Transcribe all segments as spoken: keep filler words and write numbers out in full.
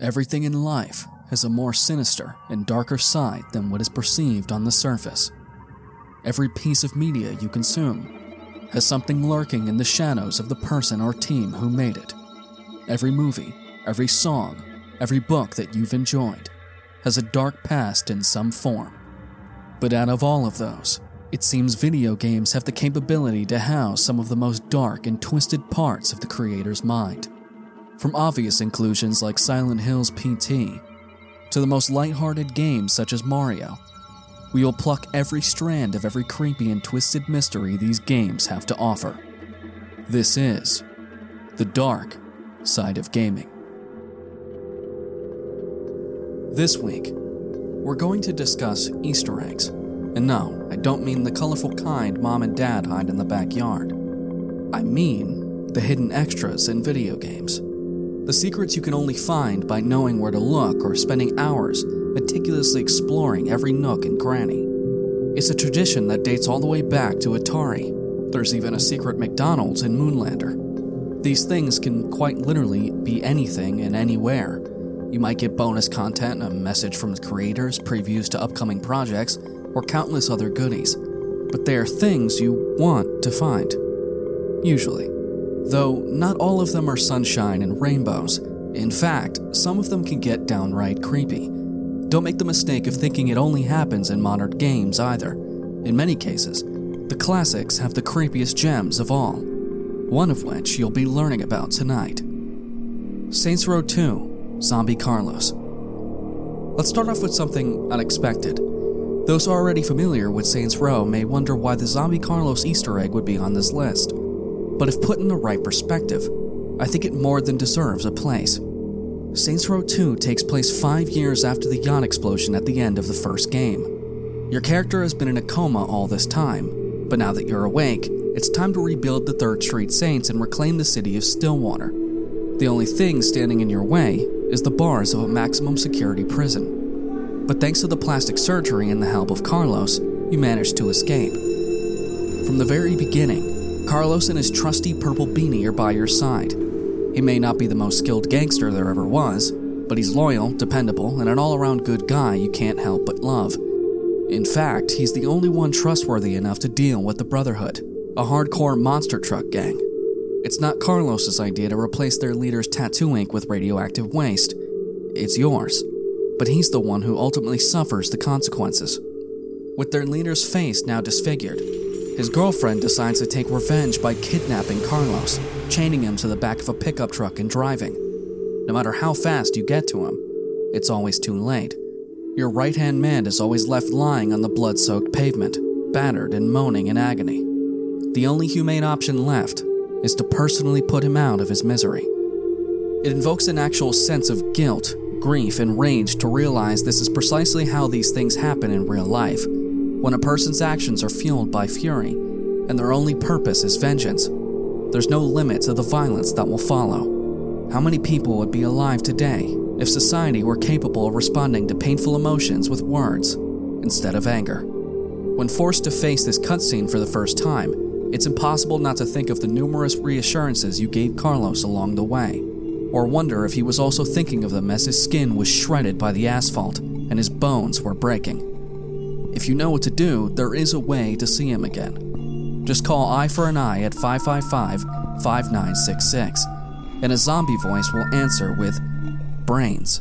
Everything in life has a more sinister and darker side than what is perceived on the surface. Every piece of media you consume has something lurking in the shadows of the person or team who made it. Every movie, every song, every book that you've enjoyed has a dark past in some form. But out of all of those, it seems video games have the capability to house some of the most dark and twisted parts of the creator's mind. From obvious inclusions like Silent Hill's P T, to the most lighthearted games such as Mario, we will pluck every strand of every creepy and twisted mystery these games have to offer. This is the dark side of gaming. This week, we're going to discuss Easter eggs. And no, I don't mean the colorful kind mom and dad hide in the backyard. I mean the hidden extras in video games. The secrets you can only find by knowing where to look or spending hours meticulously exploring every nook and cranny. It's a tradition that dates all the way back to Atari. There's even a secret McDonald's in Moonlander. These things can quite literally be anything and anywhere. You might get bonus content, a message from the creators, previews to upcoming projects, or countless other goodies. But they are things you want to find. Usually. Though not all of them are sunshine and rainbows. In fact, some of them can get downright creepy. Don't make the mistake of thinking it only happens in modern games either. In many cases, the classics have the creepiest gems of all. One of which you'll be learning about tonight. Saints Row two, Zombie Carlos. Let's start off with something unexpected. Those already familiar with Saints Row may wonder why the Zombie Carlos Easter egg would be on this list. But if put in the right perspective, I think it more than deserves a place. Saints Row two takes place five years after the yacht explosion at the end of the first game. Your character has been in a coma all this time, but now that you're awake, it's time to rebuild the Third Street Saints and reclaim the city of Stillwater. The only thing standing in your way is the bars of a maximum security prison. But thanks to the plastic surgery and the help of Carlos, you manage to escape. From the very beginning, Carlos and his trusty purple beanie are by your side. He may not be the most skilled gangster there ever was, but he's loyal, dependable, and an all-around good guy you can't help but love. In fact, he's the only one trustworthy enough to deal with the Brotherhood, a hardcore monster truck gang. It's not Carlos's idea to replace their leader's tattoo ink with radioactive waste. It's yours. But he's the one who ultimately suffers the consequences. With their leader's face now disfigured, his girlfriend decides to take revenge by kidnapping Carlos, chaining him to the back of a pickup truck and driving. No matter how fast you get to him, it's always too late. Your right-hand man is always left lying on the blood-soaked pavement, battered and moaning in agony. The only humane option left is to personally put him out of his misery. It invokes an actual sense of guilt, grief, and rage to realize this is precisely how these things happen in real life. When a person's actions are fueled by fury, and their only purpose is vengeance, there's no limit to the violence that will follow. How many people would be alive today if society were capable of responding to painful emotions with words instead of anger? When forced to face this cutscene for the first time, it's impossible not to think of the numerous reassurances you gave Carlos along the way, or wonder if he was also thinking of them as his skin was shredded by the asphalt and his bones were breaking. If you know what to do, there is a way to see him again. Just call Eye for an Eye at five five five, five nine six six, and a zombie voice will answer with brains.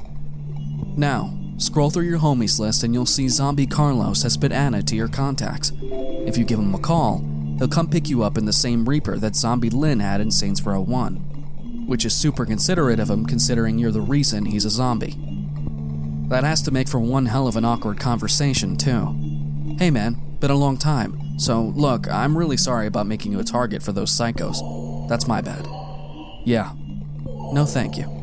Now, scroll through your homies list and you'll see Zombie Carlos has been added to your contacts. If you give him a call, he'll come pick you up in the same Reaper that Zombie Lynn had in Saints Row one, which is super considerate of him considering you're the reason he's a zombie. That has to make for one hell of an awkward conversation, too. Hey man, been a long time, so look, I'm really sorry about making you a target for those psychos. That's my bad. Yeah. No thank you.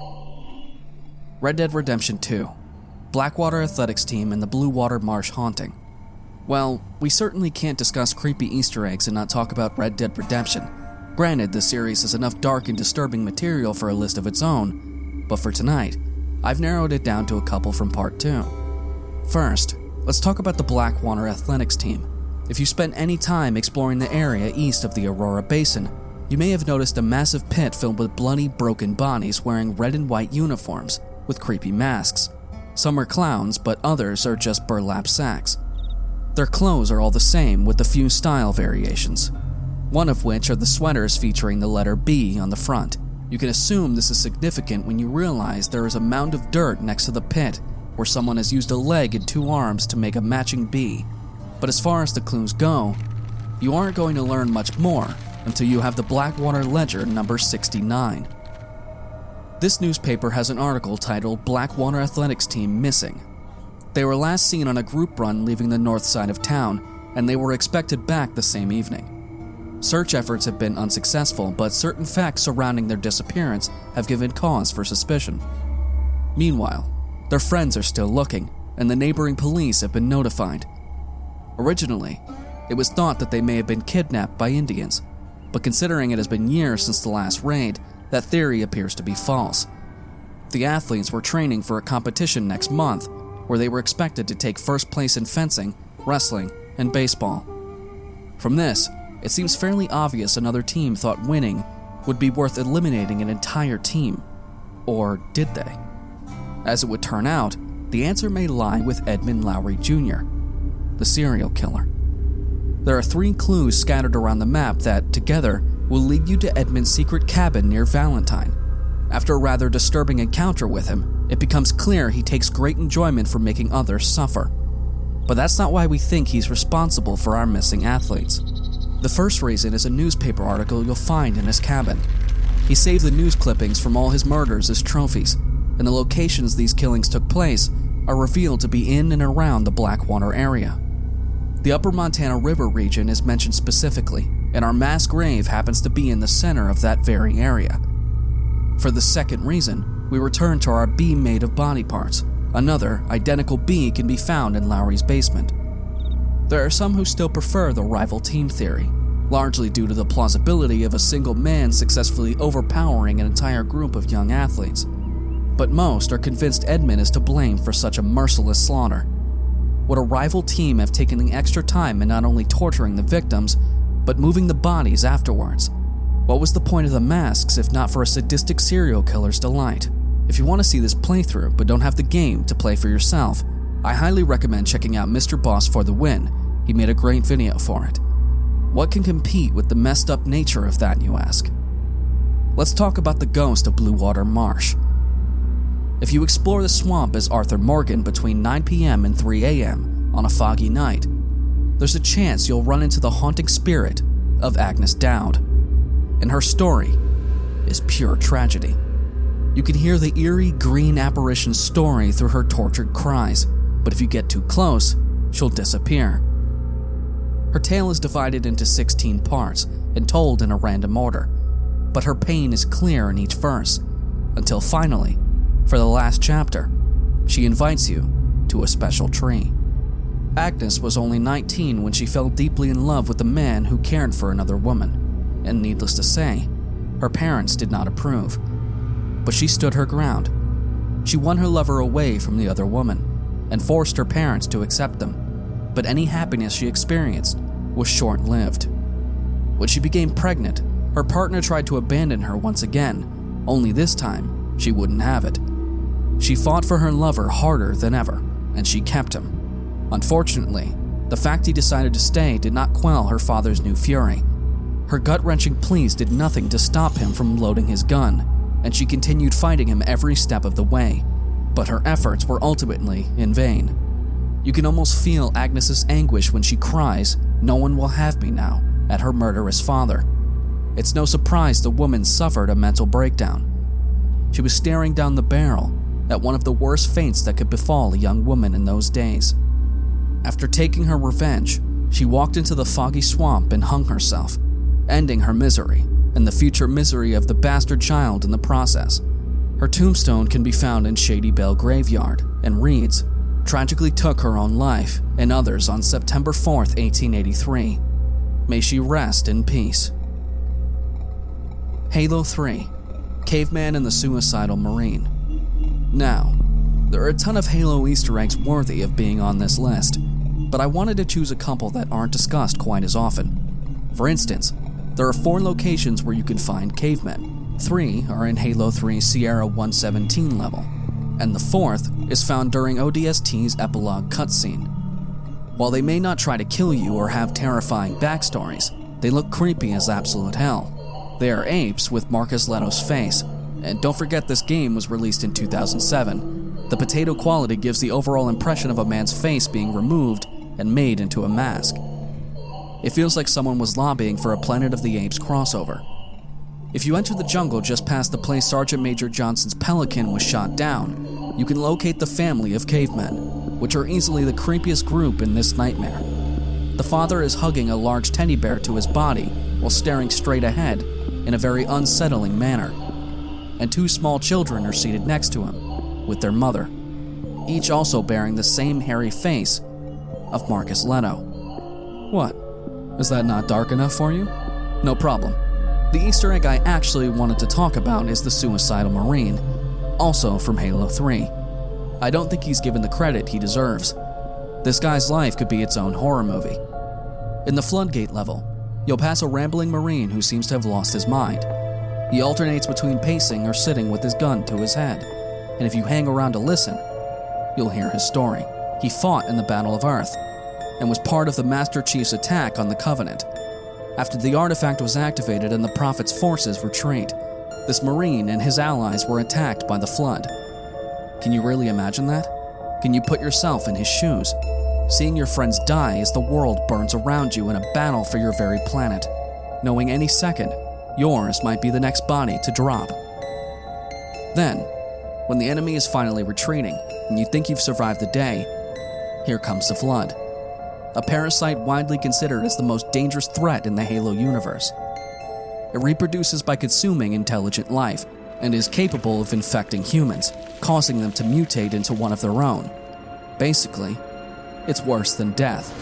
Red Dead Redemption two. Blackwater Athletics team and the Blue Water Marsh haunting. Well, we certainly can't discuss creepy Easter eggs and not talk about Red Dead Redemption. Granted, the series has enough dark and disturbing material for a list of its own, but for tonight, I've narrowed it down to a couple from part two. First, let's talk about the Blackwater Athletics team. If you spent any time exploring the area east of the Aurora Basin, you may have noticed a massive pit filled with bloody, broken bodies wearing red and white uniforms, with creepy masks. Some are clowns, but others are just burlap sacks. Their clothes are all the same with a few style variations, one of which are the sweaters featuring the letter B on the front. You can assume this is significant when you realize there is a mound of dirt next to the pit where someone has used a leg and two arms to make a matching B. But as far as the clues go, you aren't going to learn much more until you have the Blackwater Ledger number sixty-nine. This newspaper has an article titled Blackwater Athletics Team Missing. They were last seen on a group run leaving the north side of town, and they were expected back the same evening. Search efforts have been unsuccessful, but certain facts surrounding their disappearance have given cause for suspicion. Meanwhile, their friends are still looking, and the neighboring police have been notified. Originally, it was thought that they may have been kidnapped by Indians, but considering it has been years since the last raid, that theory appears to be false. The athletes were training for a competition next month where they were expected to take first place in fencing, wrestling, and baseball. From this, it seems fairly obvious another team thought winning would be worth eliminating an entire team. Or did they? As it would turn out, the answer may lie with Edmund Lowry Junior, the serial killer. There are three clues scattered around the map that, together, will lead you to Edmund's secret cabin near Valentine. After a rather disturbing encounter with him, it becomes clear he takes great enjoyment from making others suffer. But that's not why we think he's responsible for our missing athletes. The first reason is a newspaper article you'll find in his cabin. He saved the news clippings from all his murders as trophies, and the locations these killings took place are revealed to be in and around the Blackwater area. The Upper Montana River region is mentioned specifically, and our mass grave happens to be in the center of that very area. For the second reason, we return to our B made of body parts. Another, identical B can be found in Lowry's basement. There are some who still prefer the rival team theory, largely due to the plausibility of a single man successfully overpowering an entire group of young athletes. But most are convinced Edmund is to blame for such a merciless slaughter. Would a rival team have taken the extra time in not only torturing the victims, but moving the bodies afterwards? What was the point of the masks if not for a sadistic serial killer's delight? If you want to see this playthrough but don't have the game to play for yourself, I highly recommend checking out Mister Boss for the Win. He made a great video for it. What can compete with the messed up nature of that, you ask? Let's talk about the ghost of Blue Water Marsh. If you explore the swamp as Arthur Morgan between nine p.m. and three a.m. on a foggy night, there's a chance you'll run into the haunting spirit of Agnes Dowd. And her story is pure tragedy. You can hear the eerie green apparition's story through her tortured cries, but if you get too close, she'll disappear. Her tale is divided into sixteen parts and told in a random order, but her pain is clear in each verse, until finally, for the last chapter, she invites you to a special tree. Agnes was only nineteen when she fell deeply in love with a man who cared for another woman, and needless to say, her parents did not approve. But she stood her ground. She won her lover away from the other woman, and forced her parents to accept them, but any happiness she experienced was short-lived. When she became pregnant, her partner tried to abandon her once again, only this time she wouldn't have it. She fought for her lover harder than ever, and she kept him. Unfortunately, the fact he decided to stay did not quell her father's new fury. Her gut-wrenching pleas did nothing to stop him from loading his gun, and she continued fighting him every step of the way, but her efforts were ultimately in vain. You can almost feel Agnes's anguish when she cries, "No one will have me now," at her murderous father. It's no surprise the woman suffered a mental breakdown. She was staring down the barrel at one of the worst fates that could befall a young woman in those days. After taking her revenge, she walked into the foggy swamp and hung herself, ending her misery and the future misery of the bastard child in the process. Her tombstone can be found in Shady Bell Graveyard and reads, "Tragically took her own life and others on September fourth, eighteen eighty-three. May she rest in peace." Halo three, Caveman and the Suicidal Marine. Now, there are a ton of Halo Easter eggs worthy of being on this list, but I wanted to choose a couple that aren't discussed quite as often. For instance, there are four locations where you can find cavemen. Three are in Halo three Sierra one seventeen level. and the fourth is found during O D S T's epilogue cutscene. While they may not try to kill you or have terrifying backstories, they look creepy as absolute hell. They are apes with Marcus Leto's face, and don't forget this game was released in two thousand seven. The potato quality gives the overall impression of a man's face being removed and made into a mask. It feels like someone was lobbying for a Planet of the Apes crossover. If you enter the jungle just past the place Sergeant Major Johnson's Pelican was shot down, you can locate the family of cavemen, which are easily the creepiest group in this nightmare. The father is hugging a large teddy bear to his body while staring straight ahead in a very unsettling manner, and two small children are seated next to him, with their mother, each also bearing the same hairy face of Marcus Leto. What? Is that not dark enough for you? No problem. The Easter egg I actually wanted to talk about is the Suicidal Marine, also from Halo three. I don't think he's given the credit he deserves. This guy's life could be its own horror movie. In the Floodgate level, you'll pass a rambling Marine who seems to have lost his mind. He alternates between pacing or sitting with his gun to his head, and if you hang around to listen, you'll hear his story. He fought in the Battle of Earth, and was part of the Master Chief's attack on the Covenant. After the artifact was activated and the Prophet's forces retreat, this Marine and his allies were attacked by the Flood. Can you really imagine that? Can you put yourself in his shoes, seeing your friends die as the world burns around you in a battle for your very planet, knowing any second, yours might be the next body to drop? Then, when the enemy is finally retreating, and you think you've survived the day, here comes the Flood. A parasite widely considered as the most dangerous threat in the Halo universe. It reproduces by consuming intelligent life, and is capable of infecting humans, causing them to mutate into one of their own. Basically, it's worse than death.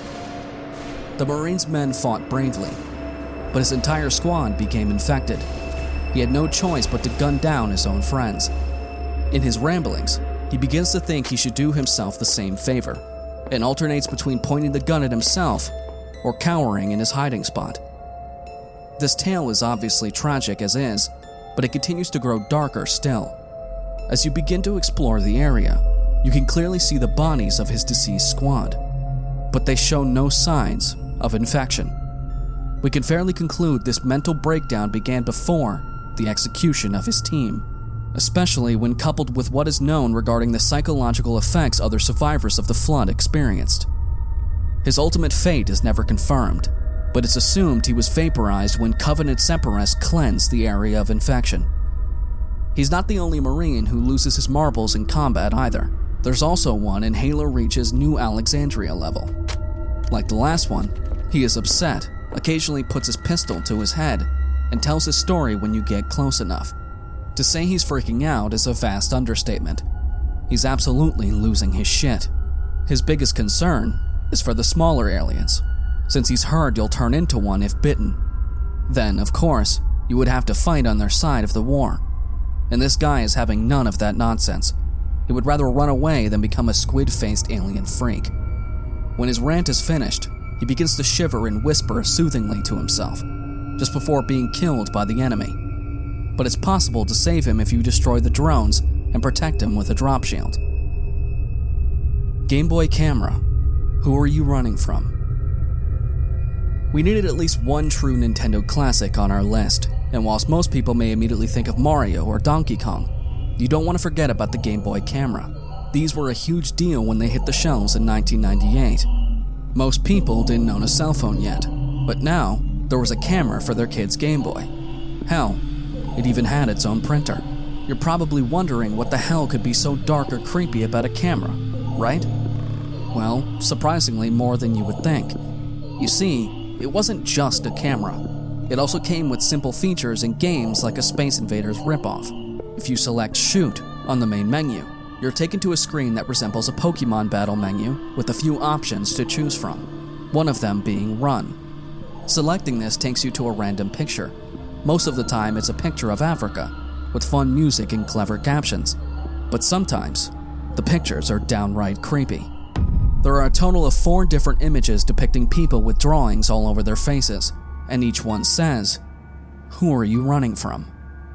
The Marine's men fought bravely, but his entire squad became infected. He had no choice but to gun down his own friends. In his ramblings, he begins to think he should do himself the same favor, and alternates between pointing the gun at himself or cowering in his hiding spot. This tale is obviously tragic as is, but it continues to grow darker still. As you begin to explore the area, you can clearly see the bodies of his deceased squad, but they show no signs of infection. We can fairly conclude this mental breakdown began before the execution of his team, especially when coupled with what is known regarding the psychological effects other survivors of the Flood experienced. His ultimate fate is never confirmed, but it's assumed he was vaporized when Covenant separatists cleansed the area of infection. He's not the only Marine who loses his marbles in combat either. There's also one in Halo Reach's New Alexandria level. Like the last one, he is upset, occasionally puts his pistol to his head, and tells his story when you get close enough. To say he's freaking out is a vast understatement. He's absolutely losing his shit. His biggest concern is for the smaller aliens, since he's heard you'll turn into one if bitten. Then, of course, you would have to fight on their side of the war. And this guy is having none of that nonsense. He would rather run away than become a squid-faced alien freak. When his rant is finished, he begins to shiver and whisper soothingly to himself, just before being killed by the enemy. But it's possible to save him if you destroy the drones and protect him with a drop shield. Game Boy camera. Who are you running from? We needed at least one true Nintendo classic on our list, and whilst most people may immediately think of Mario or Donkey Kong, you don't want to forget about the Game Boy camera. These were a huge deal when they hit the shelves in nineteen ninety-eight. Most people didn't own a cell phone yet, but now there was a camera for their kid's Game Boy. Hell, it even had its own printer. You're probably wondering what the hell could be so dark or creepy about a camera, right? Well, surprisingly more than you would think. You see, it wasn't just a camera. It also came with simple features in games like a Space Invaders ripoff. If you select Shoot on the main menu, you're taken to a screen that resembles a Pokemon battle menu with a few options to choose from, one of them being Run. Selecting this takes you to a random picture. Most of the time it's a picture of Africa, with fun music and clever captions. But sometimes, the pictures are downright creepy. There are a total of four different images depicting people with drawings all over their faces, and each one says, "Who are you running from?"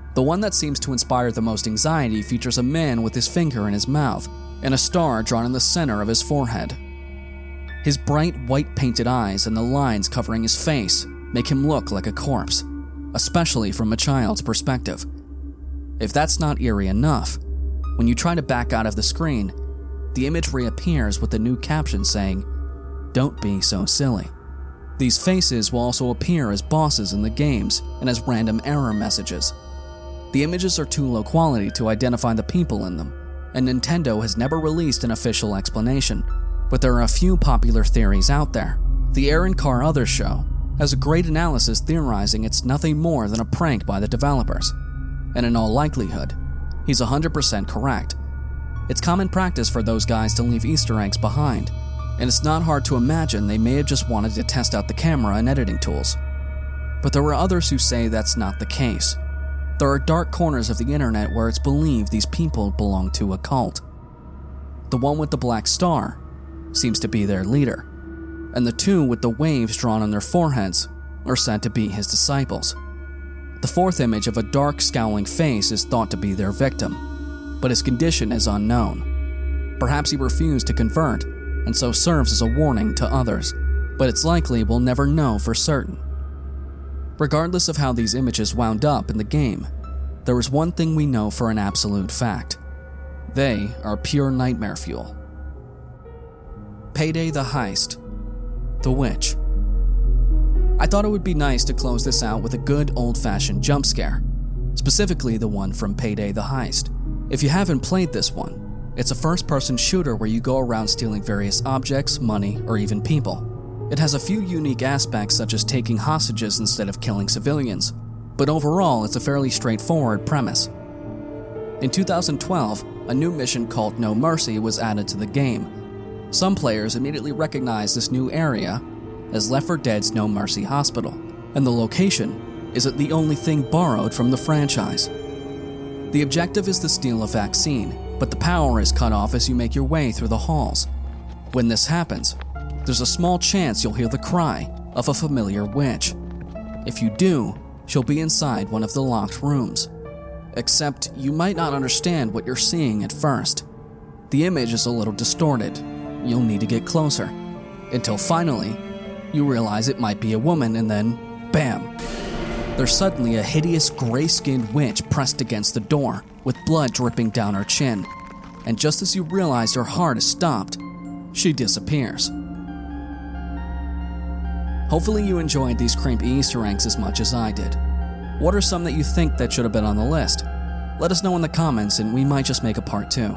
The one that seems to inspire the most anxiety features a man with his finger in his mouth and a star drawn in the center of his forehead. His bright white painted eyes and the lines covering his face make him look like a corpse, especially from a child's perspective. If that's not eerie enough, when you try to back out of the screen, the image reappears with a new caption saying, "Don't be so silly." These faces will also appear as bosses in the games and as random error messages. The images are too low quality to identify the people in them, and Nintendo has never released an official explanation, but there are a few popular theories out there. The Aaron Carr Other Show has a great analysis theorizing it's nothing more than a prank by the developers, and in all likelihood, he's one hundred percent correct. It's common practice for those guys to leave Easter eggs behind, and it's not hard to imagine they may have just wanted to test out the camera and editing tools. But there are others who say that's not the case. There are dark corners of the internet where it's believed these people belong to a cult. The one with the black star seems to be their leader, and the two with the waves drawn on their foreheads are said to be his disciples. The fourth image of a dark, scowling face is thought to be their victim, but his condition is unknown. Perhaps he refused to convert, and so serves as a warning to others, but it's likely we'll never know for certain. Regardless of how these images wound up in the game, there is one thing we know for an absolute fact. They are pure nightmare fuel. Payday the Heist. The Witch. I thought it would be nice to close this out with a good old-fashioned jump scare, specifically the one from Payday the Heist. If you haven't played this one, it's a first-person shooter where you go around stealing various objects, money, or even people. It has a few unique aspects such as taking hostages instead of killing civilians, but overall it's a fairly straightforward premise. In two thousand twelve, a new mission called No Mercy was added to the game. Some players immediately recognized this new area as Left four Dead's No Mercy Hospital, and the location isn't the only thing borrowed from the franchise. The objective is to steal a vaccine, but the power is cut off as you make your way through the halls. When this happens, there's a small chance you'll hear the cry of a familiar witch. If you do, she'll be inside one of the locked rooms. Except you might not understand what you're seeing at first. The image is a little distorted. You'll need to get closer, until finally, you realize it might be a woman, and then, bam! There's suddenly a hideous gray-skinned witch pressed against the door, with blood dripping down her chin. And just as you realize her heart is stopped, she disappears. Hopefully you enjoyed these creepy Easter eggs as much as I did. What are some that you think that should have been on the list? Let us know in the comments and we might just make a part two.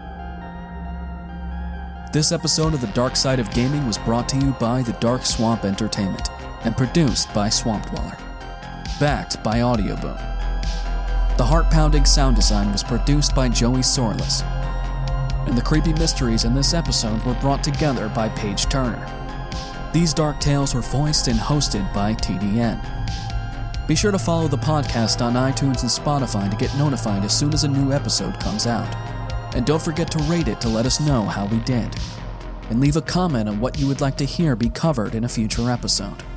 This episode of The Dark Side of Gaming was brought to you by The Dark Swamp Entertainment and produced by Swamp Dweller. Backed by Audioboom. The heart-pounding sound design was produced by Joey Sorless. And the creepy mysteries in this episode were brought together by Paige Turner. These dark tales were voiced and hosted by T D N. Be sure to follow the podcast on iTunes and Spotify to get notified as soon as a new episode comes out. And don't forget to rate it to let us know how we did. And leave a comment on what you would like to hear be covered in a future episode.